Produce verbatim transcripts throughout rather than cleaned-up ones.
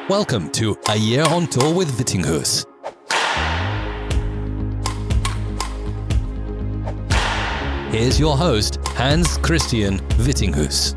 Welcome to A Year on Tour with Vittinghus. Here's your host, Hans Christian Vittinghus.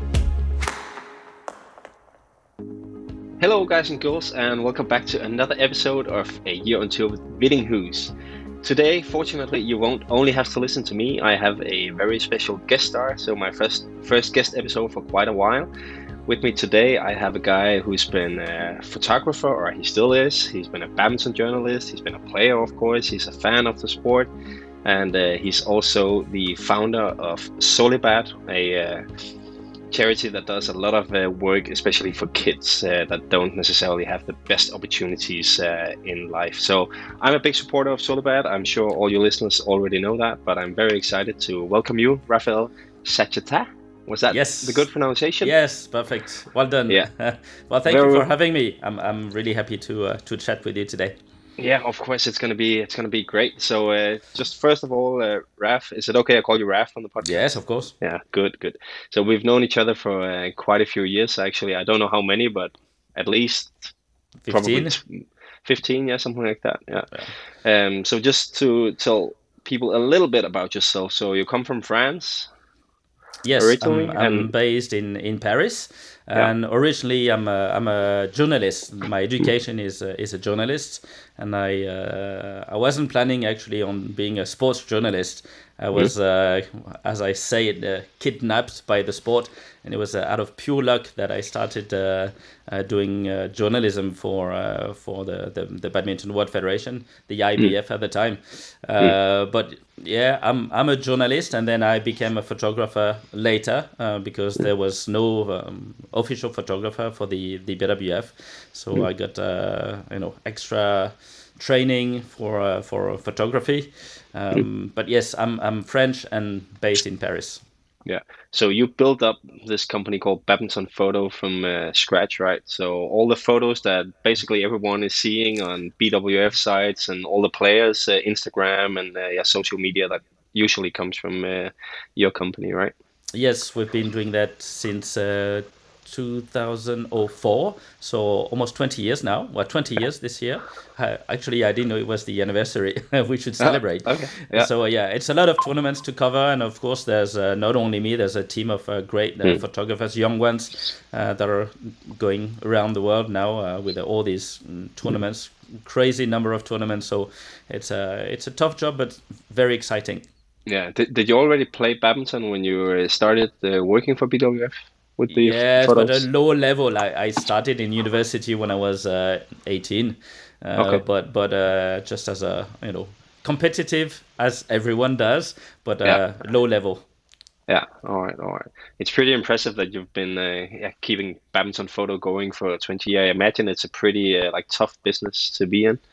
Hello guys and girls, and welcome back to another episode of A Year on Tour with Vittinghus. Today, fortunately, you won't only have to listen to me. I have a very special guest star, so my first first guest episode for quite a while. With me today, I have a guy who's been a photographer, or he still is. He's been a badminton journalist. He's been a player, of course. He's a fan of the sport. And uh, he's also the founder of Solibad, a uh, charity that does a lot of uh, work, especially for kids uh, that don't necessarily have the best opportunities uh, in life. So I'm a big supporter of Solibad. I'm sure all your listeners already know that, but I'm very excited to welcome you, Rafael Sacheta. Was that yes. the good pronunciation? Yes, perfect. Well done. Yeah. Well, thank Very you for well. having me. I'm I'm really happy to uh, to chat with you today. Yeah, of course it's gonna be it's gonna be great. So uh, just first of all, uh, Raf, is it okay I call you Raf on the podcast? Yes, of course. Yeah, good, good. So we've known each other for uh, quite a few years, actually. I don't know how many, but at least fifteen. Probably t- fifteen, yeah, something like that. Yeah. yeah. Um. So just to tell people a little bit about yourself. So you come from France. Yes, originally, I'm, I'm and... based in, in Paris, yeah. and originally I'm a, I'm a journalist. My education is a, is a journalist, and I uh, I wasn't planning actually on being a sports journalist. I was, uh, as I say, it, uh, kidnapped by the sport, and it was uh, out of pure luck that I started uh, uh, doing uh, journalism for uh, for the, the the Badminton World Federation, the I B F mm. at the time. Uh, mm. But yeah, I'm I'm a journalist, and then I became a photographer later uh, because there was no um, official photographer for the the B W F, so mm. I got uh, you know extra training for uh, for photography. Um, but yes, I'm I'm French and based in Paris. Yeah. So you built up this company called Badminton Photo from uh, scratch, right? So all the photos that basically everyone is seeing on B W F sites and all the players, uh, Instagram and uh, yeah, social media, that usually comes from uh, your company, right? Yes, we've been doing that since uh, two thousand four, so almost twenty years now. Well, twenty years this year. Uh, actually, I didn't know it was the anniversary. We should celebrate. Oh, okay. Yeah. So uh, yeah, it's a lot of tournaments to cover, and of course, there's uh, not only me. There's a team of uh, great uh, mm. photographers, young ones, uh, that are going around the world now uh, with uh, all these um, tournaments. Mm. Crazy number of tournaments. So it's a it's a tough job, but very exciting. Yeah. Did Did you already play badminton when you started uh, working for B W F? With the yes, photos? But at a lower level. I, I started in university when I was uh, eighteen, uh, okay. but but uh, just as a you know competitive as everyone does, but uh, yeah. low level. Yeah, all right, all right. It's pretty impressive that you've been uh, yeah, keeping badminton photo going for twenty years. I imagine it's a pretty uh, like tough business to be in.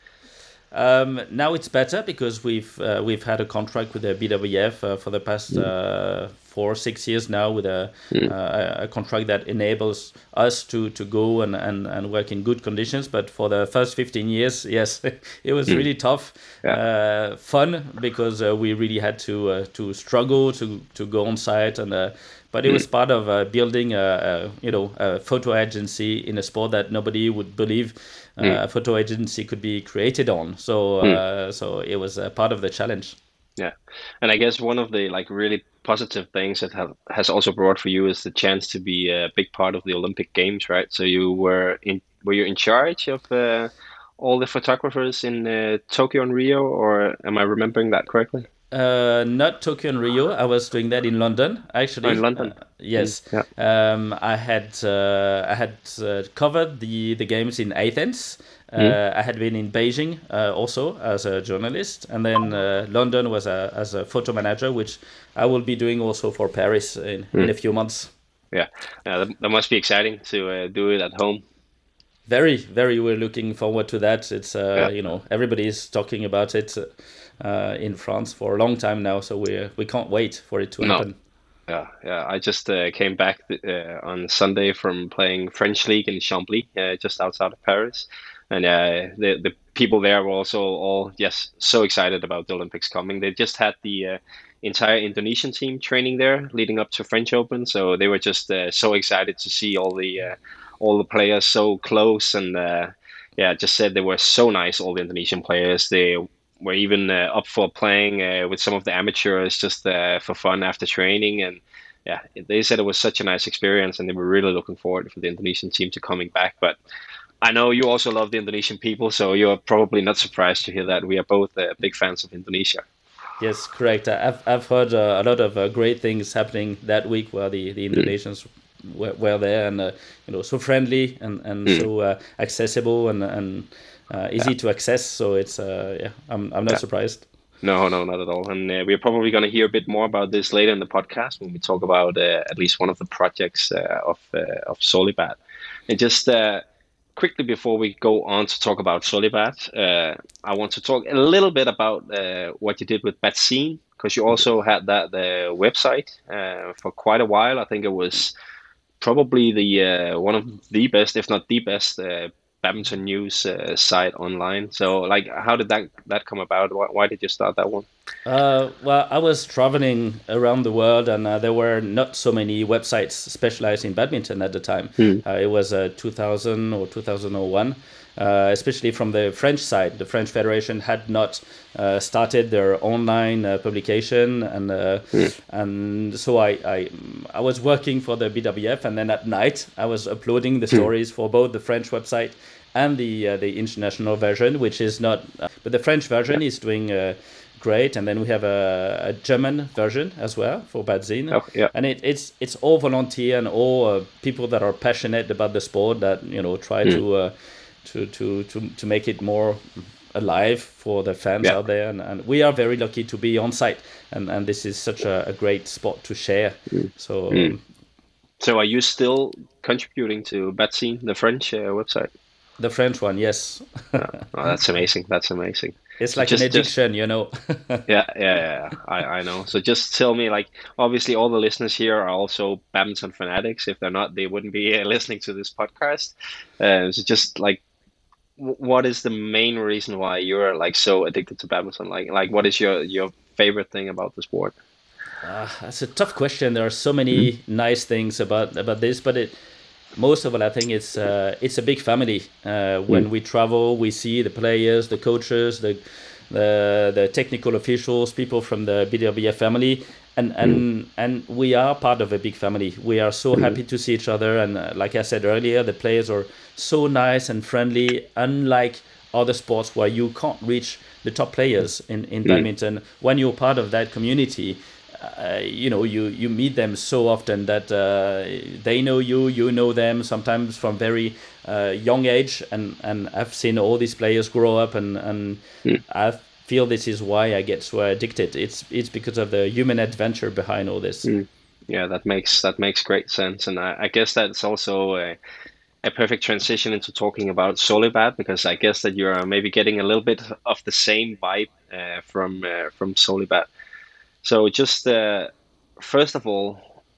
Um, now it's better because we've uh, we've had a contract with the B W F uh, for the past uh, four or six years now with a, mm. uh, a contract that enables us to, to go and, and, and work in good conditions. But for the first fifteen years, yes, it was mm. really tough. Yeah. Uh, fun because uh, we really had to uh, to struggle to, to go on site, and uh, but it mm. was part of uh, building a, a you know a photo agency in a sport that nobody would believe. Uh, mm. a photo agency could be created on, so uh, mm. so it was a part of the challenge. Yeah, and I guess one of the like really positive things that have, has also brought for you is the chance to be a big part of the Olympic Games, right? So you were in were you in charge of uh, all the photographers in uh, Tokyo and Rio, or am I remembering that correctly? Uh, not Tokyo and Rio. I was doing that in London, actually. Oh, in London. Uh, yes. Yeah. Um, I had uh, I had uh, covered the, the games in Athens. Uh, mm. I had been in Beijing uh, also as a journalist, and then uh, London was a, as a photo manager, which I will be doing also for Paris in, mm. in a few months. Yeah, yeah, that, that must be exciting to uh, do it at home. Very, very. We're looking forward to that. It's uh, yeah. you know everybody's talking about it. Uh, in France for a long time now, so we we can't wait for it to happen. No. Yeah, yeah. I just uh, came back uh, on Sunday from playing French League in Chambly, uh, just outside of Paris, and uh, the the people there were also all yes so excited about the Olympics coming. They just had the uh, entire Indonesian team training there leading up to French Open, so they were just uh, so excited to see all the uh, all the players so close, and uh, yeah, just said they were so nice. All the Indonesian players, they were even uh, up for playing uh, with some of the amateurs just uh, for fun after training, and yeah, they said it was such a nice experience, and they were really looking forward for the Indonesian team to coming back. But I know you also love the Indonesian people, so you're probably not surprised to hear that we are both uh, big fans of Indonesia. Yes, correct. I've I've heard uh, a lot of uh, great things happening that week where the the Indonesians mm. were, were there, and uh, you know, so friendly and and mm. so uh, accessible and and uh, easy yeah. to access. So it's uh, yeah, I'm I'm not yeah. surprised. No, no, not at all. And uh, we're probably going to hear a bit more about this later in the podcast when we talk about uh, at least one of the projects uh, of uh, of Solibad. And just uh, quickly before we go on to talk about Solibad, uh, I want to talk a little bit about uh, what you did with Batseen, because you also had that uh, website uh, for quite a while. I think it was probably the uh, one of the best, if not the best, uh, badminton news uh, site online. So, like, how did that that come about? Why, why did you start that one? Uh, well, I was traveling around the world, and uh, there were not so many websites specialized in badminton at the time. Hmm. Uh, it was uh, two thousand or two thousand one, uh, especially from the French side. The French Federation had not uh, started their online uh, publication, and uh, hmm. and so I, I I was working for the B W F, and then at night I was uploading the stories hmm. for both the French website and the uh, the international version, which is not, uh, but the French version yeah. is doing uh, great, and then we have a, a German version as well for Batseen, oh, yeah. and it, it's it's all volunteer and all uh, people that are passionate about the sport that you know try mm. to, uh, to to to to make it more alive for the fans yeah. out there, and, and we are very lucky to be on site, and, and this is such a, a great spot to share. Mm. So, mm. Um, so are you still contributing to Batseen, the French uh, website? The French one, yes. oh, oh, that's amazing. That's amazing. It's like just, an addiction, just, you know. yeah, yeah, yeah. I, I know. So just tell me, like, obviously all the listeners here are also badminton fanatics. If they're not, they wouldn't be uh, listening to this podcast. Uh, so just like, w- what is the main reason why you're like so addicted to badminton? Like, like what is your, your favorite thing about the sport? Uh, that's a tough question. There are so many mm-hmm. nice things about about this, but it. Most of all, I think it's uh, it's a big family. Uh, when mm. we travel, we see the players, the coaches, the the, the technical officials, people from the B W F family, and and, mm. and we are part of a big family. We are so mm. happy to see each other, and uh, like I said earlier, the players are so nice and friendly. Unlike other sports where you can't reach the top players in in mm. badminton, when you're part of that community. Uh, you know, you, you meet them so often that uh, they know you, you know them, sometimes from very uh, young age, and, and I've seen all these players grow up, and, and mm. I feel this is why I get so addicted. It's it's because of the human adventure behind all this. Mm. Yeah, that makes that makes great sense, and I, I guess that's also a, a perfect transition into talking about Solibad, because I guess that you're maybe getting a little bit of the same vibe uh, from uh, from Solibad. So just uh, first of all,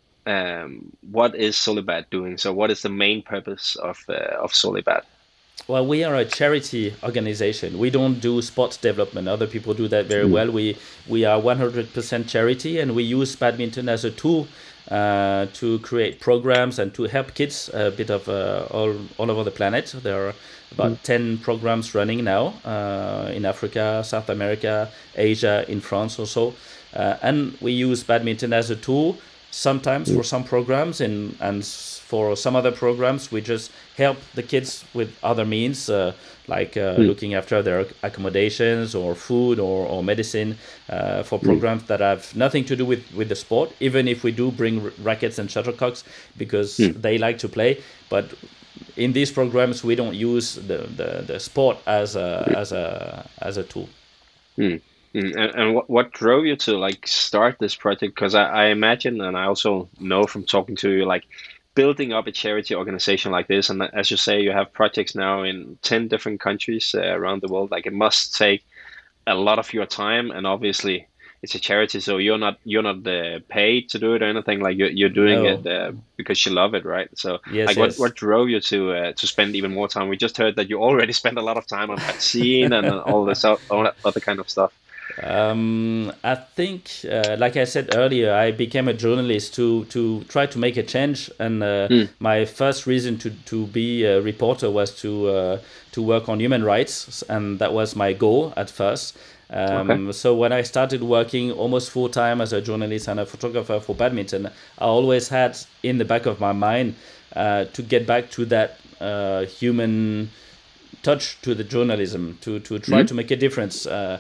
um, what is Solibad doing? So what is the main purpose of uh, of Solibad? Well, we are a charity organization. We don't do sports development. Other people do that very mm. well. We we are one hundred percent charity, and we use badminton as a tool uh, to create programs and to help kids a bit of uh, all all over the planet. There are about mm. ten programs running now uh, in Africa, South America, Asia, in France also. Uh, and we use badminton as a tool sometimes for some programs, and, and for some other programs we just help the kids with other means, uh, like uh, mm. looking after their accommodations or food or, or medicine uh, for programs mm. that have nothing to do with, with the sport, even if we do bring r- rackets and shuttlecocks because mm. they like to play. But in these programs we don't use the, the, the sport as a, as a, as a tool. Mm. And, and what, what drove you to like start this project? Because I, I imagine, and I also know from talking to you, like building up a charity organization like this, and as you say, you have projects now in ten different countries uh, around the world. Like it must take a lot of your time, and obviously it's a charity, so you're not you're not uh, paid to do it or anything. Like you're you're doing no. it uh, because you love it, right? So yes, like yes. what, what drove you to uh, to spend even more time? We just heard that you already spent a lot of time on Batseen and all this all that other kind of stuff. Um, I think, uh, like I said earlier, I became a journalist to, to try to make a change, and uh, Mm. my first reason to, to be a reporter was to uh, to work on human rights, and that was my goal at first. Um, Okay. So when I started working almost full time as a journalist and a photographer for badminton, I always had in the back of my mind uh, to get back to that uh, human touch to the journalism, to to try Mhm. to make a difference. Uh,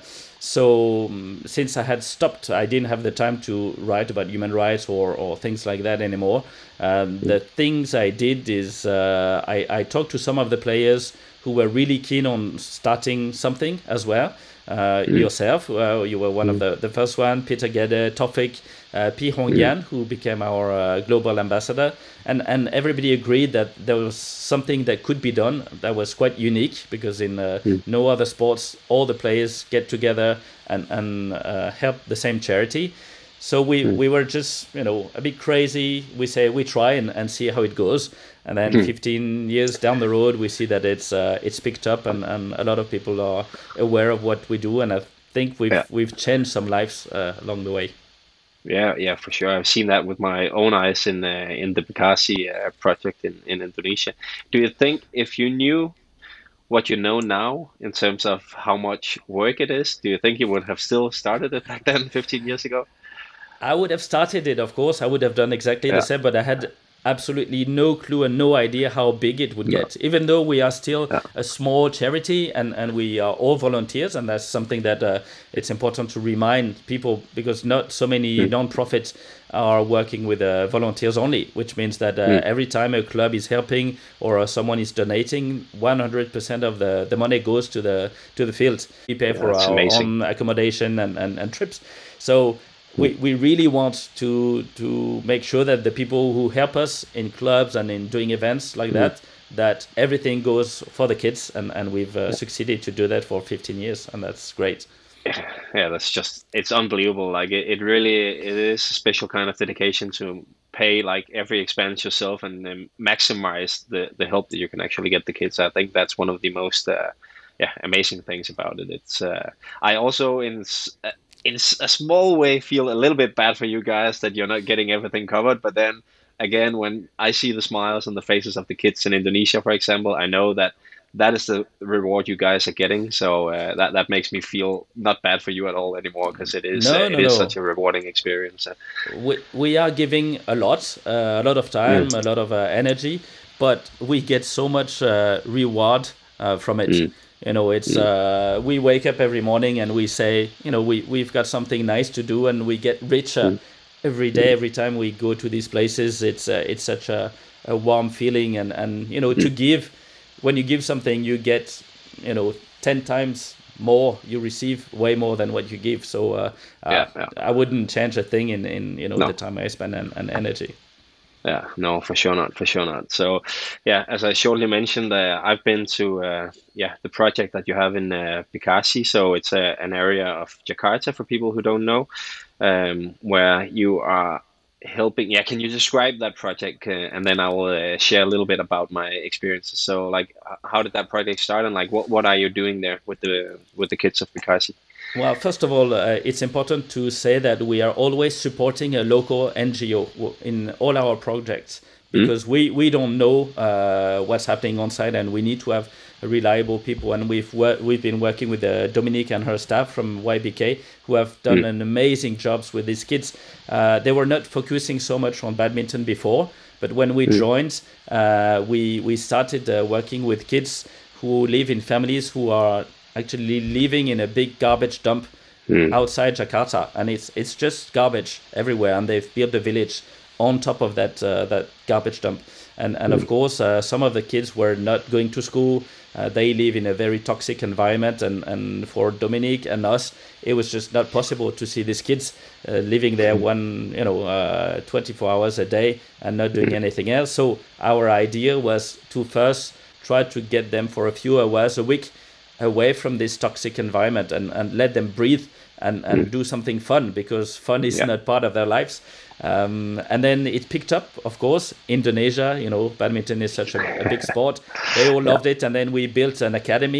so um, since I had stopped, I didn't have the time to write about human rights or, or things like that anymore. Um, the things I did is uh, I, I talked to some of the players who were really keen on starting something as well. Uh, yourself, uh, you were one of the, the first one, Peter Gede, Tofik, uh, Pi Hongyan, who became our uh, global ambassador. And, and everybody agreed that there was something that could be done that was quite unique, because in uh, no other sports, all the players get together and, and uh, help the same charity. So we, we were just, you know, a bit crazy. We say we try and, and see how it goes. And then fifteen years down the road, we see that it's uh, it's picked up, and, and a lot of people are aware of what we do. And I think we've Yeah. we've changed some lives uh, along the way. Yeah, yeah, for sure. I've seen that with my own eyes in uh, in the Bekasi uh, project in, in Indonesia. Do you think if you knew what you know now in terms of how much work it is, do you think you would have still started it back then, fifteen years ago? I would have started it, of course. I would have done exactly the Yeah, same, but I had absolutely no clue and no idea how big it would no, get. Even though we are still yeah, a small charity, and, and we are all volunteers, and that's something that uh, it's important to remind people, because not so many mm, non-profits are working with uh, volunteers only, which means that uh, mm, every time a club is helping or uh, someone is donating, one hundred percent of the, the money goes to the to the field. We pay yeah, for that's our amazing. own accommodation and, and, and trips. So we, Mm, we really want to to make sure that the people who help us in clubs and in doing events like mm. that, that everything goes for the kids, and, and we've uh, Yeah, succeeded to do that for fifteen years, and that's great. yeah, that's just it's unbelievable. Like it, it really it is a special kind of dedication to pay like every expense yourself and then maximize the the help that you can actually get the kids. I think that's one of the most uh, yeah amazing things about it. It's uh, I also in s- uh, in s- a small way feel a little bit bad for you guys that you're not getting everything covered, but then again when I see the smiles on the faces of the kids in Indonesia, for example, I know that that is the reward you guys are getting. So uh, that that makes me feel not bad for you at all anymore, because it is uh, No, it no, is no. such a rewarding experience. Uh, We, we are giving a lot, uh, a lot of mm, time, a lot of uh, energy, but we get so much uh, reward uh, from it. mm, You know, it's mm, uh, we wake up every morning and we say, you know, we we've got something nice to do, and we get richer mm, every day. mm, Every time we go to these places, it's uh, it's such a, a warm feeling, and and you know, to mm. give, when you give something, you get, you know, ten times more. You receive way more than what you give. So uh, uh, Yeah, yeah, I wouldn't change a thing in in you know the no, time I spend, and, and energy. yeah, no, for sure not, for sure not. So, yeah, as I shortly mentioned, uh, I've been to uh, yeah the project that you have in uh, Bekasi. So it's a, an area of Jakarta for people who don't know, um, where you are helping. Yeah, can you describe that project, uh, and then I will uh, share a little bit about my experiences. So, like, h- how did that project start, and like, what what are you doing there with the with the kids of Bekasi? Well, first of all, uh, it's important to say that we are always supporting a local N G O in all our projects, Mm, because we, we don't know uh, what's happening on site, and we need to have reliable people. And we've wor- we've been working with uh, Dominique and her staff from Y B K, who have done mm, an amazing jobs with these kids. Uh, they were not focusing so much on badminton before, but when we mm, joined, uh, we we started uh, working with kids who live in families who are actually living in a big garbage dump mm, outside Jakarta, and it's it's just garbage everywhere, and they've built a village on top of that uh, that garbage dump, and and of mm, course uh, some of the kids were not going to school. Uh, they live in a very toxic environment, and and for Dominique and us, it was just not possible to see these kids uh, living there one you know uh, twenty-four hours a day and not doing mm, anything else. So our idea was to first try to get them for a few hours a week away from this toxic environment, and, and let them breathe and, mm. and do something fun, because fun is Yeah, not part of their lives. Um, and then it picked up, of course. Indonesia, you know, badminton is such a, a big sport. They all yeah, loved it. And then we built an academy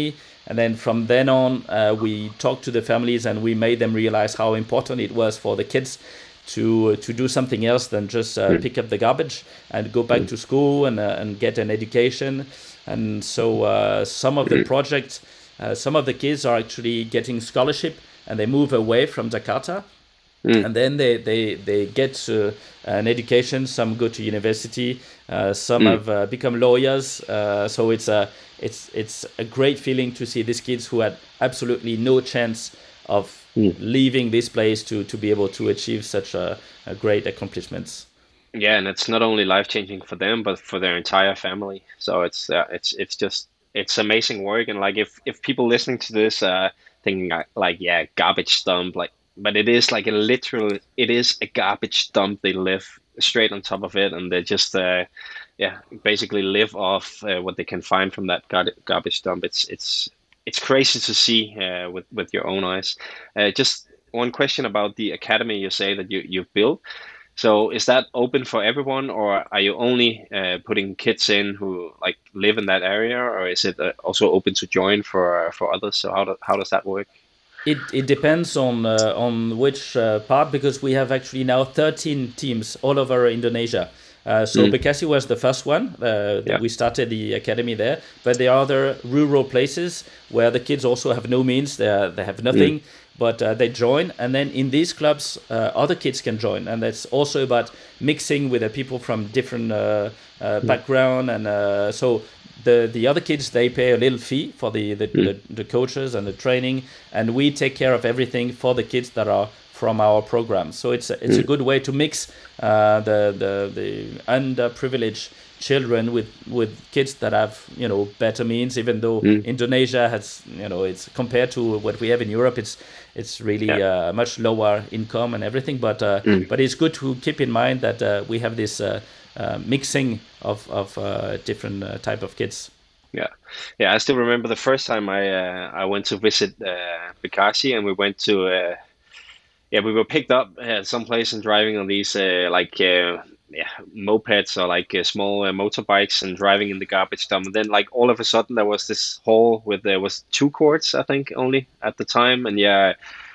And then from then on, uh, we talked to the families and we made them realize how important it was for the kids to to do something else than just uh, mm. pick up the garbage and go back mm. to school and uh, and get an education. And so uh, some of the projects, uh, some of the kids are actually getting scholarship and they move away from Jakarta. Mm. And then they, they, they get uh, an education. Some go to university. Uh, some mm. have uh, become lawyers. Uh, so it's a it's it's a great feeling to see these kids who had absolutely no chance of mm. leaving this place to to be able to achieve such a, a great accomplishments. Yeah, and it's not only life changing for them, but for their entire family. So it's uh, it's it's just it's amazing work. And like if if people listening to this uh, thinking like, like yeah, garbage dump, like. But it is like a literal, it is a garbage dump. They live straight on top of it, and they just, uh, yeah, basically live off uh, what they can find from that gar- garbage dump. It's it's it's crazy to see uh, with with your own eyes. Uh, just one question about the academy you say that you you've built. So is that open for everyone, or are you only uh, putting kids in who like live in that area, or is it uh, also open to join for for others? So how do, how does that work? It it depends on uh, on which uh, part, because we have actually now thirteen teams all over Indonesia. Uh, so mm. Bekasi was the first one. Uh, yeah. We started the academy there, but there are other rural places where the kids also have no means. They are, they have nothing, mm. but uh, they join, and then in these clubs, uh, other kids can join, and that's also about mixing with the people from different uh, uh, mm. background, and uh, so. The the other kids, they pay a little fee for the the, mm. the the coaches and the training, and we take care of everything for the kids that are from our program. So it's a, it's mm. a good way to mix uh, the the the underprivileged children with with kids that have, you know, better means. Even though mm. Indonesia has, you know, it's compared to what we have in Europe, it's it's really yeah. uh, much lower income and everything. But uh, mm. but it's good to keep in mind that uh, we have this. Uh, Uh, mixing of of uh, different uh, type of kids. Yeah, yeah. I still remember the first time I uh, I went to visit uh, Bekasi, and we went to uh, yeah we were picked up at some place and driving on these uh, like uh, yeah mopeds or like uh, small uh, motorbikes and driving in the garbage dump. And then like all of a sudden there was this hole with there was two courts I think only at the time, and yeah.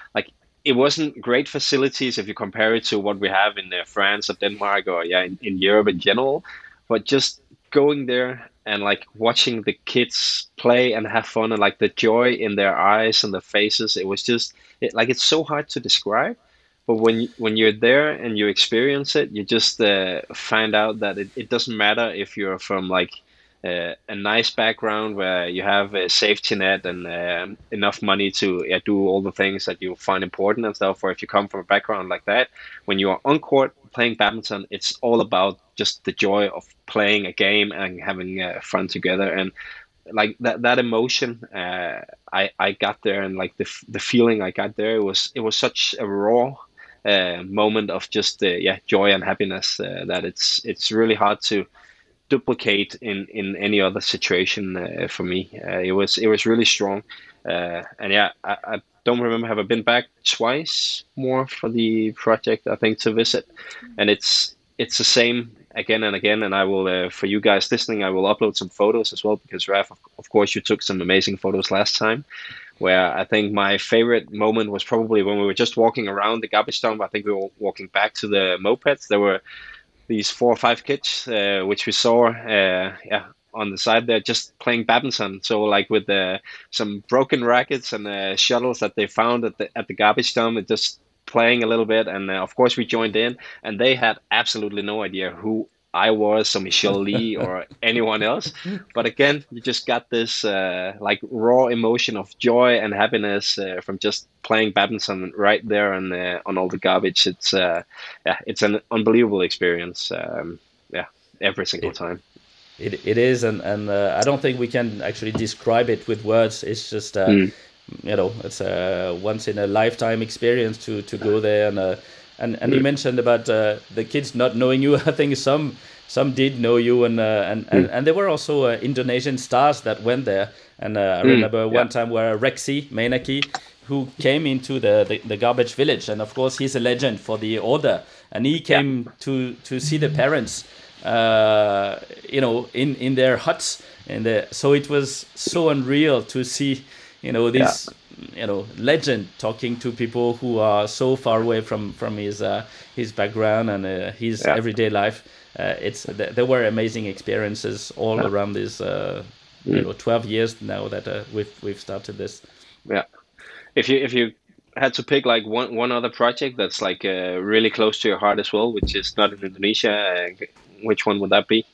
It wasn't great facilities if you compare it to what we have in uh, France or Denmark or yeah in, in Europe in general, but just going there and like watching the kids play and have fun and like the joy in their eyes and their faces, it was just it, like it's so hard to describe. But when when you're there and you experience it, you just uh, find out that it, it doesn't matter if you're from like Uh, a nice background where you have a safety net and uh, enough money to yeah, do all the things that you find important and stuff, or if you come from a background like that, when you are on court playing badminton, it's all about just the joy of playing a game and having uh, fun together. And like that that emotion uh, I, I got there, and like the the feeling I got there, it was it was such a raw uh, moment of just uh, yeah joy and happiness uh, that it's it's really hard to duplicate in in any other situation uh, for me. Uh, it was it was really strong, uh, and yeah, I, I don't remember have I been back twice more for the project I think to visit, and it's it's the same again and again. And I will uh, for you guys listening, I will upload some photos as well, because Raf, of, of course, you took some amazing photos last time. Where I think my favorite moment was probably when we were just walking around the garbage dump. I think we were walking back to the mopeds. There were these four or five kids, uh, which we saw, uh, yeah, on the side there, just playing badminton. So like with uh, some broken rackets and uh, shuttles that they found at the at the garbage dump, and just playing a little bit. And uh, of course we joined in, and they had absolutely no idea who I was, or Michelle Lee, or anyone else. But again, you just got this uh, like raw emotion of joy and happiness uh, from just playing badminton right there on uh, on all the garbage. It's uh, yeah, it's an unbelievable experience. Um, yeah, every single it, time. It it is, and and uh, I don't think we can actually describe it with words. It's just uh, mm. you know, it's a once in a lifetime experience to to go there. And uh, and and mm. you mentioned about uh, the kids not knowing you. I think some. Some did know you, and uh, and, and, mm. and there were also uh, Indonesian stars that went there. And uh, I mm, remember yeah. one time where Rexy Mainaki, who came into the, the, the garbage village, and of course he's a legend for the order, and he came yeah. to, to see the parents, uh, you know, in, in their huts, and the, so it was so unreal to see you know, this yeah. you know legend talking to people who are so far away from from his uh, his background and uh, his yeah. everyday life. Uh, it's th- there were amazing experiences all yeah. around this. Uh, mm. You know, twelve years now that uh, we've we've started this. Yeah, if you if you had to pick like one one other project that's like uh, really close to your heart as well, which is not in Indonesia, uh, which one would that be?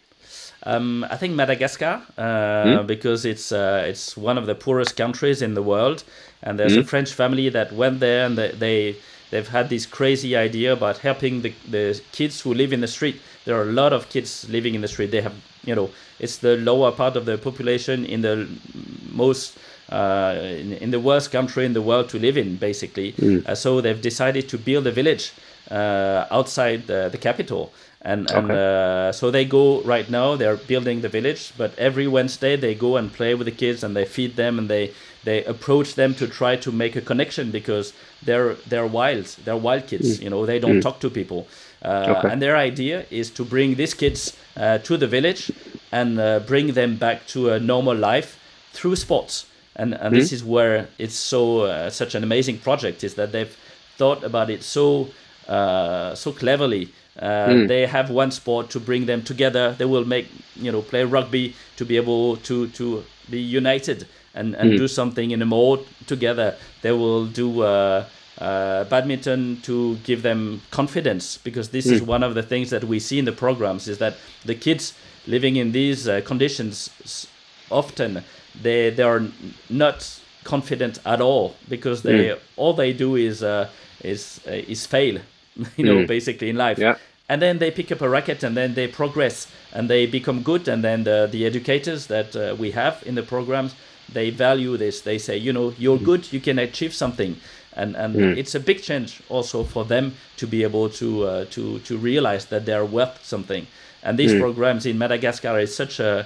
Um, I think Madagascar, uh, mm. because it's uh, it's one of the poorest countries in the world, and there's mm. a French family that went there, and they, they they've had this crazy idea about helping the the kids who live in the street. There are a lot of kids living in the street. They have, you know, it's the lower part of the population in the most uh, in, in the worst country in the world to live in, basically. Mm. Uh, so they've decided to build a village uh, outside the, the capital. And, and okay. uh, so they go right now, they're building the village, but every Wednesday they go and play with the kids and they feed them and they, they approach them to try to make a connection because they're they're wild, they're wild kids, mm. you know, they don't mm. talk to people. Uh, okay. And their idea is to bring these kids uh, to the village and uh, bring them back to a normal life through sports. And, and mm. this is where it's so uh, such an amazing project, is that they've thought about it so uh, so cleverly. Uh, mm. They have one sport to bring them together. They will make, you know, play rugby to be able to, to be united and, and mm. do something in a mode together. They will do uh, uh, badminton to give them confidence, because this mm. is one of the things that we see in the programs, is that the kids living in these uh, conditions, often they they are not confident at all, because they mm. all they do is uh, is uh, is fail. You know, mm. basically in life. Yeah. And then they pick up a racket and then they progress and they become good. And then the, the educators that uh, we have in the programs, they value this. They say, you know, you're mm. good, you can achieve something. And and mm. it's a big change also for them to be able to uh, to to realize that they're worth something. And these mm. programs in Madagascar is such a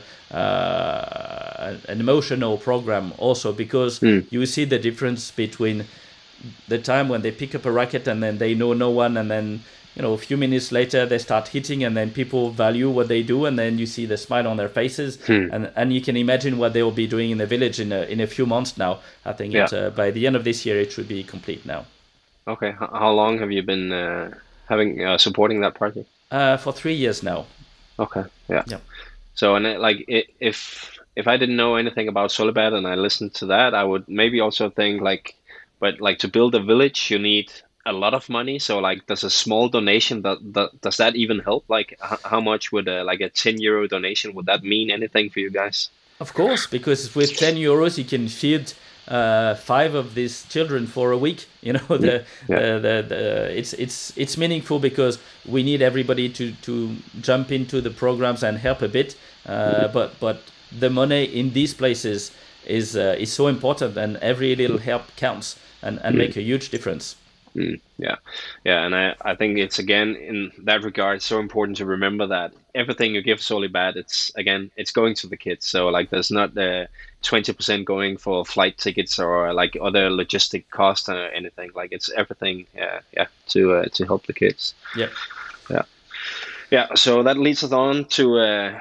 uh, an emotional program also, because mm. you see the difference between the time when they pick up a racket and then they know no one, and then, you know, a few minutes later they start hitting and then people value what they do, and then you see the smile on their faces. Hmm. and and you can imagine what they will be doing in the village in a, in a few months now. I think yeah. it, uh, by the end of this year it should be complete now. Okay, H- how long have you been uh, having uh, supporting that project? Uh, for three years now. Okay, yeah. Yeah. So, and it, like it, if if I didn't know anything about Solibad and I listened to that, I would maybe also think like, but like to build a village, you need a lot of money. So like, does a small donation that, that does that even help? Like, h- how much would a, like a ten euro donation, would that mean anything for you guys? Of course, because with ten euros you can feed uh, five of these children for a week. You know, the, yeah. the, the, the it's it's it's meaningful, because we need everybody to to jump into the programs and help a bit. Uh, mm-hmm. But but the money in these places is uh, is so important, and every little help counts. And, and mm. make a huge difference. Mm, yeah, yeah, and I, I think it's, again, in that regard, so important to remember that everything you give Solibad, it's, again, it's going to the kids. So like, there's not the twenty percent going for flight tickets or like other logistic costs or anything. Like, it's everything, yeah, yeah, to uh, to help the kids. Yeah, yeah, yeah. So that leads us on to uh,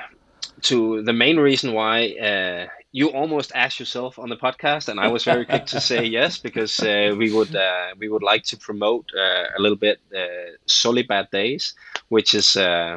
to the main reason why. Uh, You almost asked yourself on the podcast, and I was very quick to say yes, because uh, we would uh, we would like to promote uh, a little bit uh, Solibad Days, which is, uh,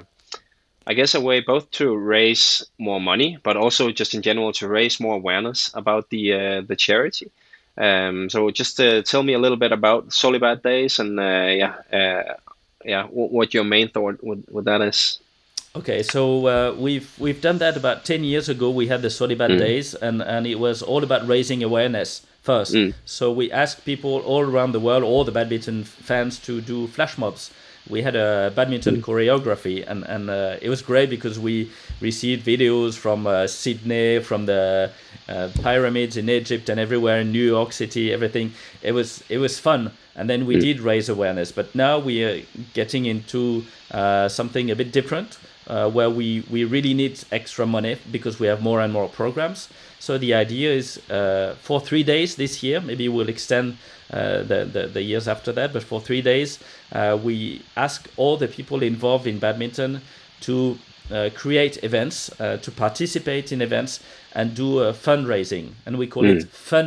I guess, a way both to raise more money, but also just in general to raise more awareness about the uh, the charity. Um, so just uh, tell me a little bit about Solibad Days, and uh, yeah, uh, yeah, w- what your main thought with, with that is. Okay, so uh, we've we've done that about ten years ago. We had the Solibad mm. Days, and, and it was all about raising awareness first. Mm. So we asked people all around the world, all the badminton fans, to do flash mobs. We had a badminton mm. choreography, and, and uh, it was great, because we received videos from uh, Sydney, from the uh, pyramids in Egypt, and everywhere in New York City, everything. It was it was fun, and then we mm. did raise awareness. But now we are getting into uh, something a bit different. Uh, where we, we really need extra money, because we have more and more programs. So the idea is uh, for three days this year, maybe we'll extend uh, the, the, the years after that, but for three days, uh, we ask all the people involved in badminton to uh, create events, uh, to participate in events, and do uh, fundraising. And we call mm. it fun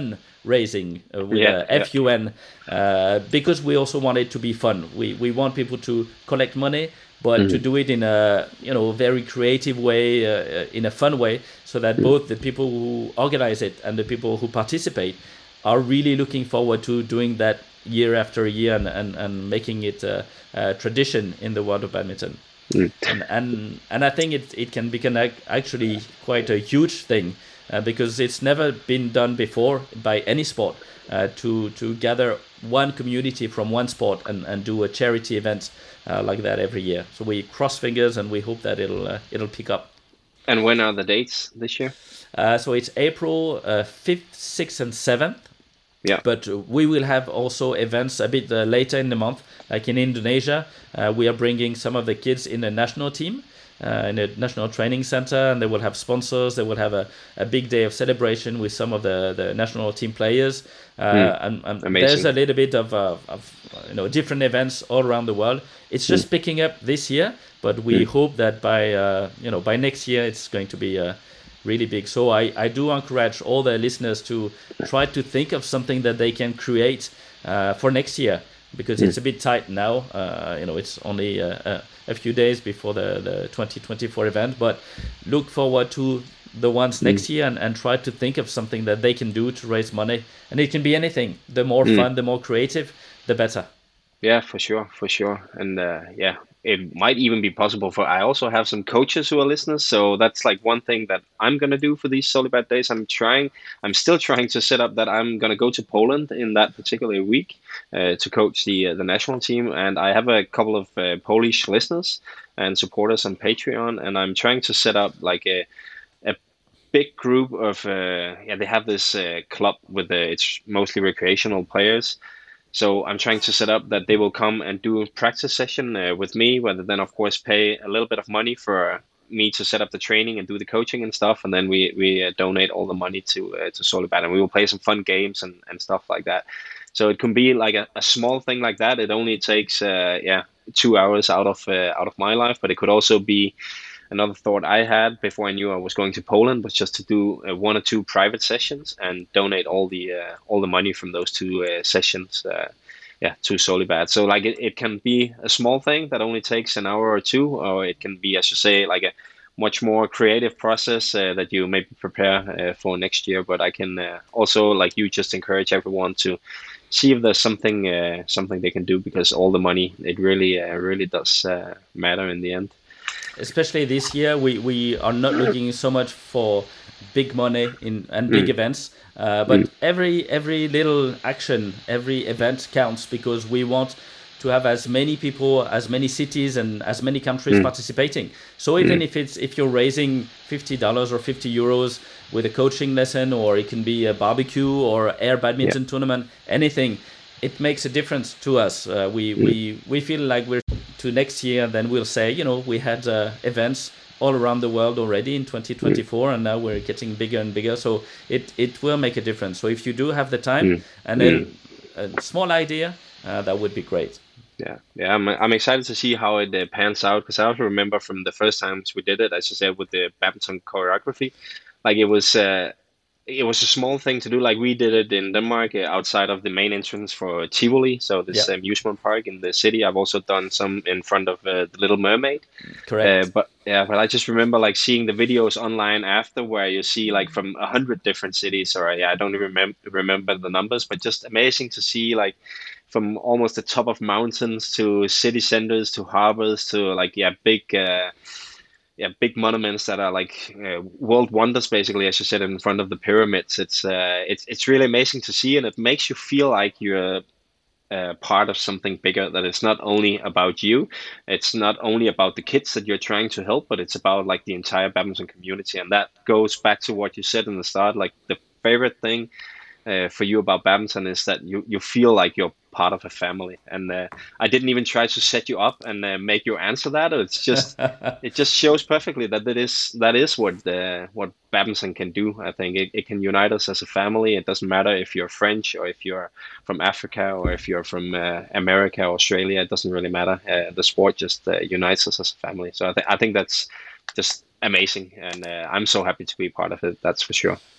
raising uh, with Yeah, uh, F U N, uh, because we also want it to be fun. We we want people to collect money, but Mhm. to do it in a you know very creative way, uh, in a fun way, so that both the people who organize it and the people who participate are really looking forward to doing that year after year and and, and making it a, a tradition in the world of badminton. Mm. And and and I think it it can become ac- actually quite a huge thing, uh, because it's never been done before by any sport, uh, to to gather one community from one sport and, and do a charity event uh, like that every year. So we cross fingers and we hope that it'll uh, it'll pick up. And when are the dates this year? Uh, so it's April uh, fifth, sixth, and seventh. Yeah. But we will have also events a bit uh, later in the month, like in Indonesia. Uh, we are bringing some of the kids in the national team, uh, in a national training center, and they will have sponsors. They will have a, a big day of celebration with some of the, the national team players. Uh, Mm. and, and Amazing. there's a little bit of, uh, of you know different events all around the world. It's just picking up this year, but we Mm. hope that by uh, you know by next year it's going to be. Uh, really big. So I, I do encourage all the listeners to try to think of something that they can create uh, for next year, because it's a bit tight now. Uh, you know, it's only uh, a, a few days before the, the twenty twenty-four event, but look forward to the ones next year and, and try to think of something that they can do to raise money. And it can be anything. The more fun, the more creative, the better. Yeah, for sure, for sure. And uh, yeah, it might even be possible for, I also have some coaches who are listeners. So that's like one thing that I'm going to do for these Solibad days. I'm trying, I'm still trying to set up that I'm going to go to Poland in that particular week uh, to coach the uh, the national team. And I have a couple of uh, Polish listeners and supporters on Patreon. And I'm trying to set up like a, a big group of, uh, yeah, they have this uh, club with, uh, it's mostly recreational players. So I'm trying to set up that they will come and do a practice session uh, with me, where they then of course pay a little bit of money for me to set up the training and do the coaching and stuff, and then we we uh, donate all the money to uh, to Solibad, and we will play some fun games and, and stuff like that. So it can be like a, a small thing like that. It only takes uh, yeah two hours out of uh, out of my life, but it could also be. Another thought I had before I knew I was going to Poland was just to do uh, one or two private sessions and donate all the uh, all the money from those two uh, sessions, uh, yeah, to Solibad. So like it, it can be a small thing that only takes an hour or two, or it can be, as you say, like a much more creative process uh, that you maybe prepare uh, for next year. But I can uh, also, like you, just encourage everyone to see if there's something uh, something they can do, because all the money, it really uh, really does uh, matter in the end. Especially this year, we, we are not looking so much for big money in and big Mm. events, uh, but Mm. every every little action, every event counts, because we want to have as many people, as many cities, and as many countries Mm. participating. So even if it's if you're raising fifty dollars or fifty euros with a coaching lesson, or it can be a barbecue or air badminton tournament, anything, it makes a difference to us. Uh, we we we feel like we're to next year, then we'll say, you know, we had uh, events all around the world already in twenty twenty-four, and now we're getting bigger and bigger. So it, it will make a difference. So if you do have the time and a, a small idea, uh, that would be great. Yeah, yeah, I'm I'm excited to see how it uh, pans out, because I also remember from the first times we did it, as you said, with the badminton choreography, like it was uh, it was a small thing to do. Like we did it in Denmark uh, outside of the main entrance for Tivoli, so this Yeah. amusement park in the city. I've also done some in front of uh, the Little Mermaid. Correct. Uh, but yeah, but I just remember like seeing the videos online after, where you see like from a hundred different cities, or yeah, I don't even remember remember the numbers, but just amazing to see like from almost the top of mountains to city centers to harbors to like yeah big uh, yeah big monuments that are like uh, world wonders, basically, as you said, in front of the pyramids. It's uh, it's it's really amazing to see, and it makes you feel like you're uh, part of something bigger, that it's not only about you, it's not only about the kids that you're trying to help, but it's about like the entire badminton community. And that goes back to what you said in the start, like the favorite thing uh, for you about badminton is that you, you feel like you're part of a family. And uh, I didn't even try to set you up and uh, make you answer that. It's just it just shows perfectly that that is that is what the what badminton can do. I think it, it can unite us as a family. It doesn't matter if you're French or if you're from Africa or if you're from uh, America or Australia. It doesn't really matter. Uh, the sport just uh, unites us as a family. So I think I think that's just amazing, and uh, I'm so happy to be part of it. That's for sure.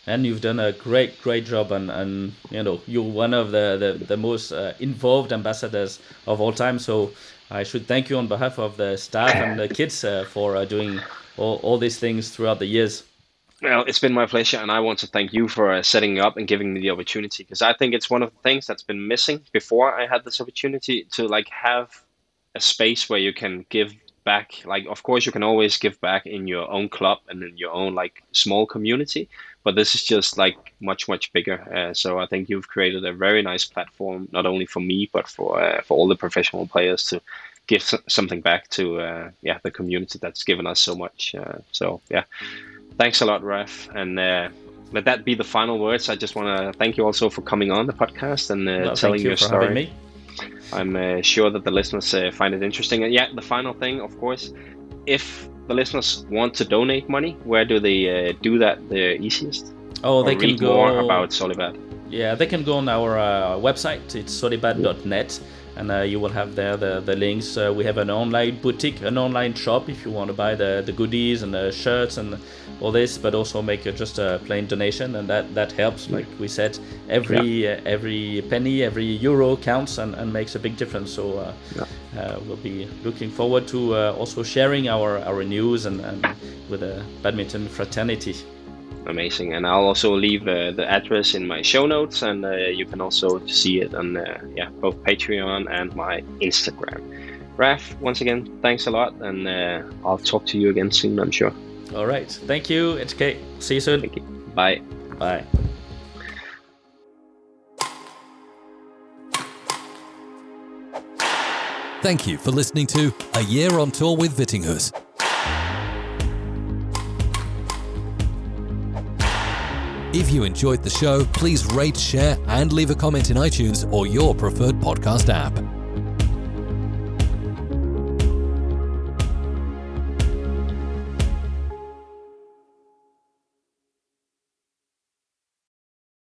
and you've done a great, great job. And, and you know, you're one of the the, the most uh, involved ambassadors of all time. So I should thank you on behalf of the staff and the kids uh, for uh, doing all, all these things throughout the years. Well, it's been my pleasure, and I want to thank you for uh, setting up and giving me the opportunity, because I think it's one of the things that's been missing before I had this opportunity to like have a space where you can give back. Like, of course, you can always give back in your own club and in your own like small community, but this is just like much, much bigger. Uh, so I think you've created a very nice platform, not only for me, but for uh, for all the professional players to give something back to uh, yeah the community that's given us so much. Uh, so yeah. Thanks a lot, Raf. And uh, let that be the final words. I just want to thank you also for coming on the podcast and uh, no, telling you your for story. Having me. I'm uh, sure that the listeners uh, find it interesting. And yeah, the final thing, of course, if the listeners want to donate money, where do they uh, do that the easiest? Oh, or they can read go more about Solibad. Yeah, they can go on our uh, website. It's solibad dot net. And uh, you will have there the, the links. Uh, we have an online boutique, an online shop if you want to buy the, the goodies and the shirts and all this, but also make a, just a plain donation, and that, that helps. Like we said, every yeah. uh, every penny, every euro counts and, and makes a big difference. So uh, yeah. uh, we'll be looking forward to uh, also sharing our, our news and, and with the badminton fraternity. Amazing. And I'll also leave uh, the address in my show notes, and uh, you can also see it on uh, yeah both Patreon and my Instagram. Raf, once again, thanks a lot, and uh, I'll talk to you again soon, I'm sure. All right. Thank you, H K. See you soon. Thank you. Bye. Bye. Thank you for listening to A Year on Tour with Vittinghus. If you enjoyed the show, please rate, share, and leave a comment in iTunes or your preferred podcast app.